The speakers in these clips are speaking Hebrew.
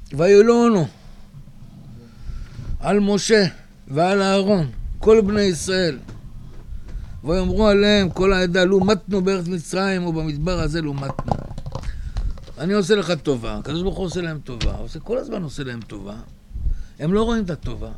וילונו על משה ועל אהרון כל בני ישראל, ויאמרו עליהם כל העדה, לו מתנו בארץ מצרים ובמדבר הזה לו מתנו. אני עושה לך טובה, הקדוש ברוך הוא עושה להם טובה, כל הזמן עושה להם טובה. הם לא רואים את הטובה,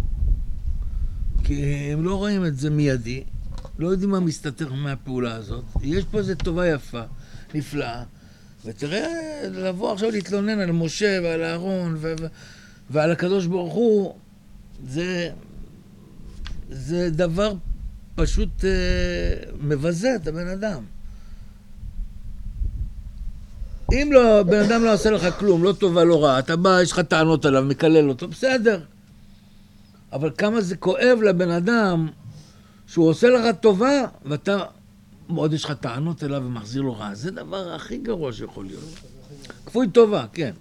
כי הם לא רואים את זה מיידי, לא יודעים מה מסתתר מהפעולה הזאת. יש פה איזו טובה יפה, נפלאה, ותראה, לבוא עכשיו להתלונן על משה ועל אהרון ועל הקדוש ברוך הוא, זה דבר פשוט מבזה את הבן אדם. אם לא, בן אדם לא עושה לך כלום, לא טובה, לא רעה, אתה בא, יש לך טענות עליו, מקלל אותו, בסדר. אבל כמה זה כואב לבן אדם שהוא עושה לך טובה, ואתה מאוד יש לך טענות אליו ומחזיר לו רע. זה דבר הכי גרוע שיכול להיות. כפוי טובה, כן.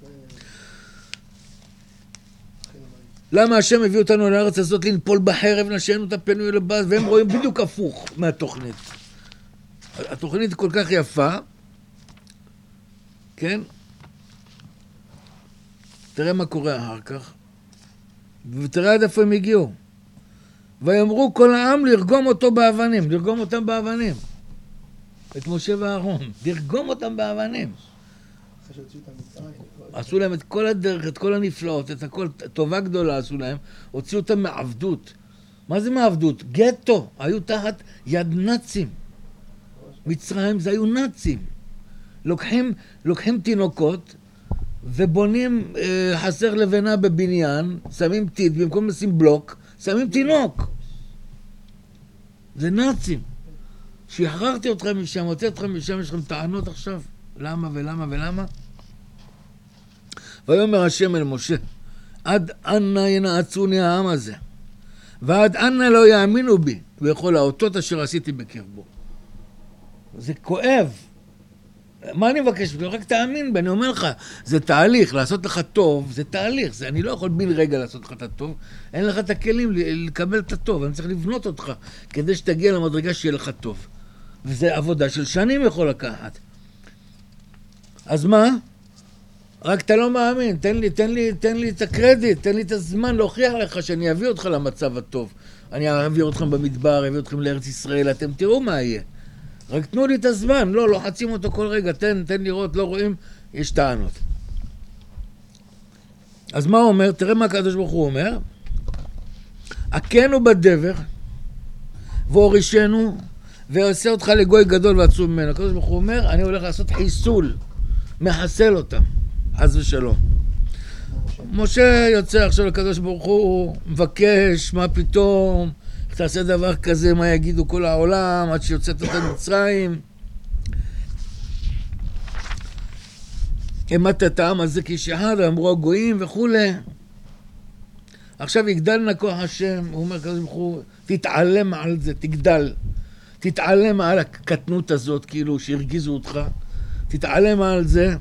למה השם הביא אותנו לארץ הזאת לנפול בחרב, נשענו את הפנו אל הבאז, והם רואים בדיוק הפוך מהתוכנית. התוכנית כל כך יפה, כן? תראה מה קורה אחר כך, ותראה עד איפה הם הגיעו. ויאמרו כל העם לרגום אותו באבנים, לרגום אותם באבנים. את משה ואהרון, לרגום אותם באבנים. עשו להם את כל הדרך, את כל הנפלאות, את הכל, טובה גדולה עשו להם, הוציאו אותם מעבדות. מה זה מעבדות? גטו, היו תחת יד נאצים. מצרים זה היו נאצים. לוקחים תינוקות ובונים חסר לבנה בבניין, שמים טיט, במקום לשים בלוק, שמים תינוק. זה נאצים. שחררתי אתכם משם, הוצאתי אתכם משם, יש לכם טענות עכשיו. למה ולמה ולמה? ויאמר השם אל משה, עד אנה ינעצוני העם הזה, ועד אנה לא יאמינו בי, ויכול האותות אשר עשיתי בקרבו. זה כואב. מה אני מבקש? רק תאמין בי, אני אומר לך, זה תהליך, לעשות לך טוב, זה תהליך, אני לא יכול בין רגע לעשות לך את הטוב, אין לך את הכלים לקבל את הטוב, אני צריך לבנות אותך, כדי שתגיע למדרגה שיהיה לך טוב. וזה עבודה של שנים יכול לקחת. אז מה? רק אתה לא מאמין, תן לי את הקרדיט, תן לי את הזמן להוכיח לך שאני אביא אותך למצב הטוב. אני אביא אתכם במדבר, אביא אתכם לארץ ישראל, אתם תראו מה יהיה. רק תנו לי את הזמן, לא לוחצים אותו כל רגע, תן לראות, לא רואים, יש טענות. אז מה הוא אומר? תראה מה הקדוש ברוך הוא אומר. הכנו בדבר, והורישנו, ועושה אותך לגוי גדול ועצום ממנו. הקדוש ברוך הוא אומר, אני הולך לעשות חיסול, מחסל אותם, חס ושלום. משה יוצא עכשיו לקדוש ברוך הוא, מבקש, מה פתאום, תעשה דבר כזה, מה יגידו כל העולם, עד שיוצאת אותם מצרים. אמרת את העם הזה כאיש אחד, ואמרו הגויים וכו'. עכשיו יגדלנה כוח השם, הוא אומר כזה ברוך הוא, תתעלם על זה, תגדל. תתעלם על הקטנות הזאת, כאילו שהרגיזו אותך. תתעלם על זה.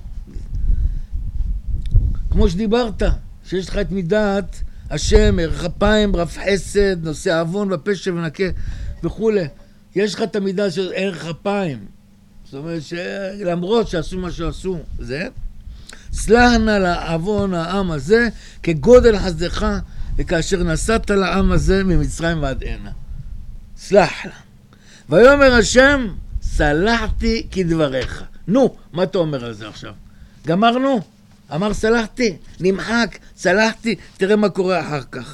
כמו שדיברת, שיש לך את מידת השם, ערך אפיים, רב חסד, נושא עוון ופשע ונקה וכו'. יש לך את המידה של ערך אפיים. זאת אומרת שלמרות שעשו מה שעשו, זה. סלח נא לעוון העם הזה כגודל חסדך, וכאשר נסעת לעם הזה ממצרים ועד הנה. סלח לה. ויאמר השם, סלחתי כדבריך. נו, מה אתה אומר על זה עכשיו? גמרנו? אמר סלחתי, נמחק, סלחתי, תראה מה קורה אחר כך.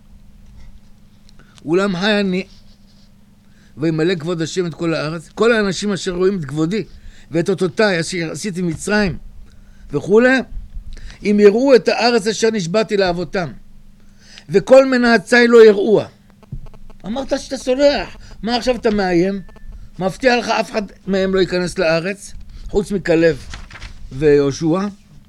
אולם חי אני, וימלא כבוד השם את כל הארץ, כל האנשים אשר רואים את כבודי, ואת אותותיי אשר עשיתי מצרים, וכו', אם יראו את הארץ אשר נשבעתי לאבותם, וכל מנעצי לא יראוה. אמרת שאתה סולח, מה עכשיו אתה מאיים? מבטיח לך אף אחד מהם לא ייכנס לארץ, חוץ מכלב ויהושע.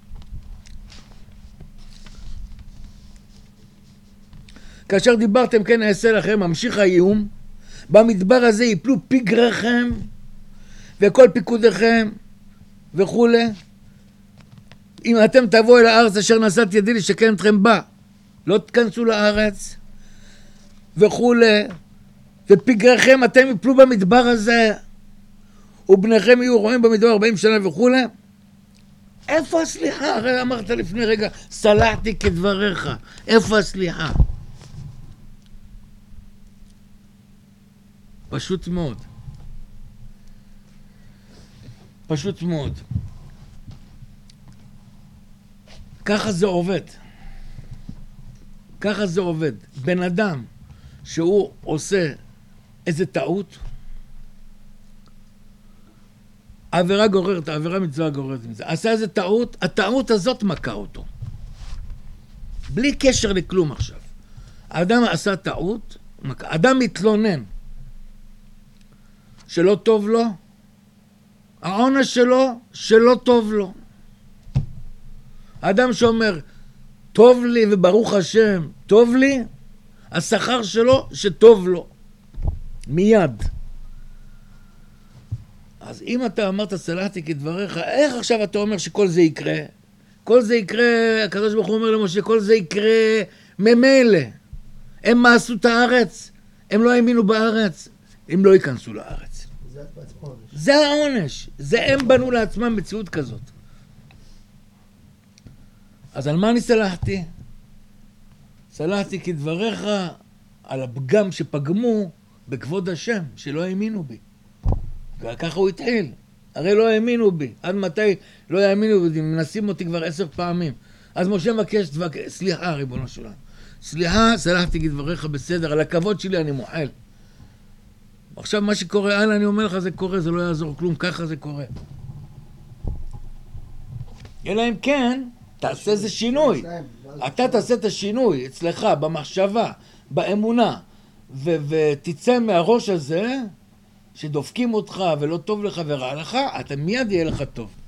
כאשר דיברתם כן אעשה לכם, ממשיך האיום, במדבר הזה יפלו פגריכם וכל פיקודיכם וכו'. אם אתם תבואו אל הארץ אשר נשאתי ידי לשכן אתכם בה, לא תכנסו לארץ וכו'. ופגריכם אתם יפלו במדבר הזה, ובניכם יהיו רועים במדבר 40 שנה וכו'. איפה הסליחה? הרי אמרת לפני רגע, סלחתי כדבריך. איפה הסליחה? פשוט מאוד. פשוט מאוד. ככה זה עובד. ככה זה עובד. בן אדם שהוא עושה איזה טעות, העבירה גוררת, העבירה מצווה גוררת מזה. עשה איזה טעות, הטעות הזאת מכה אותו. בלי קשר לכלום עכשיו. האדם עשה טעות, אדם מתלונן שלא טוב לו, העונש שלו, שלא טוב לו. האדם שאומר, טוב לי וברוך השם, טוב לי, השכר שלו שטוב לו. מיד. אז אם אתה אמרת סלחתי כדבריך, איך עכשיו אתה אומר שכל זה יקרה? כל זה יקרה, הקדוש ברוך הוא אומר למשה, כל זה יקרה ממילא. הם מעשו את הארץ, הם לא האמינו בארץ, הם לא ייכנסו לארץ. זה העונש. זה הם בנו לעצמם מציאות כזאת. אז על מה אני סלחתי? סלחתי כדבריך על הפגם שפגמו בכבוד השם, שלא האמינו בי. וככה הוא התחיל. הרי לא האמינו בי. עד מתי לא האמינו בי? מנסים אותי כבר 10 פעמים. אז משה מבקש סליחה, ריבונו שלנו. סליחה, סלחתי כדבריך בסדר. על הכבוד שלי אני מוחל. עכשיו מה שקורה, הלאה, אני אומר לך, זה קורה, זה לא יעזור כלום, ככה זה קורה. אלא אם כן, תעשה איזה שינוי. אתה תעשה את השינוי אצלך, במחשבה, באמונה, ותצא מהראש הזה, שדופקים אותך ולא טוב לך ורע לך, אתה מיד יהיה לך טוב.